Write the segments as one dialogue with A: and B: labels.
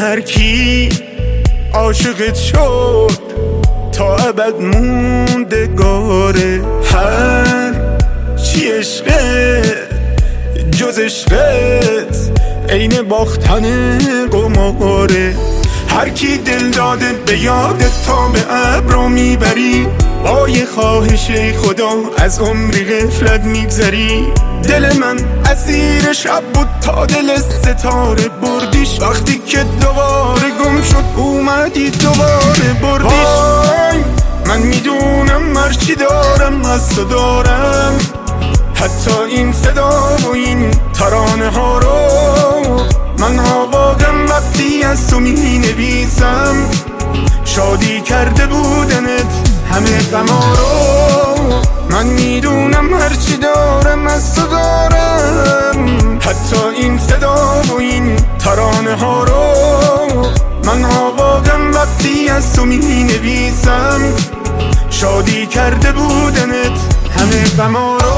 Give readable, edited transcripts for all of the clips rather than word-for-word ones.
A: هر کی عاشقت شد تا ابد موندگاره. هر چی عشقه جز عشقت عین باختن قماره. هر کی دل داده به یادت تا به ابرو میبری، با یه خواهش خدا از عمری غفلت میگذری. دل من اسیر شب بود تا دل ستاره بردیش، وقتی که دوباره گم شد اومدی دوباره بردیش. من میدونم هرچی دارم از تو دارم، حتی این صدا و این ترانه ها رو. من آواغم وقتی از تو می نویسم، شادی کرده بودنت همه غما رو. من میدونم هرچی دارم از تو دارم، حتی این صدا و این ترانه ها رو. من آواغم وقتی از تو می نویسم، شادی کرده بودنت همه غما رو.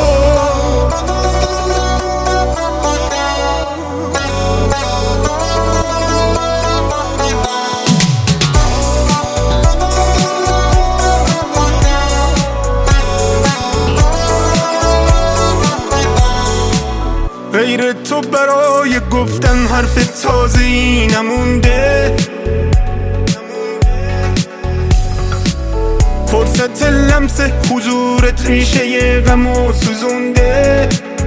A: غیر تو برای گفتن حرف تازه‌ای نمونده، فرصت لمس حضورت ریشه غمو سوزونده.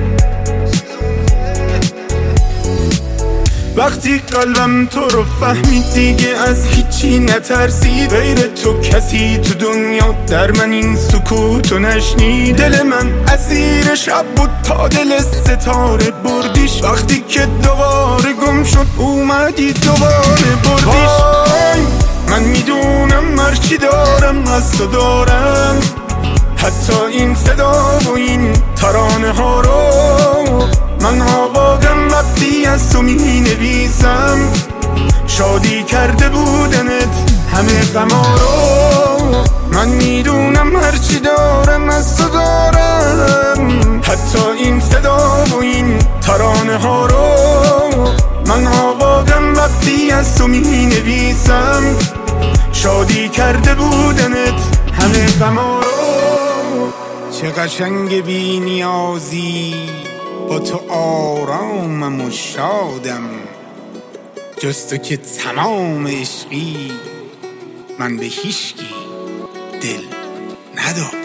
A: وقتی قلبم تو رو فهمید دیگه از هیچی نترسید، غیر تو کسی تو دنیا در من این سکوتو نشنید. دل من اسیر شب بود تا دل ستاره بردیش، وقتی که دوباره گم شد اومدی دوباره بردیش. من میدونم هرچی دارم از تو دارم، حتی این صدا و این ترانه ها رو. من آواغم وقتی از تو می نویسم، شادی کرده بودنت همه غما رو. من میدونم هرچی دارم از تو دارم، حتی این صدا و این ترانه ها رو. من آواغم وقتی از تو می نویسم، شادی کرده بودنت همه غما رو. چه قشنگ بی نیازی، با تو آرامم و شادم، جز تو که تمام عشقی من به هیچکی دل ندادم.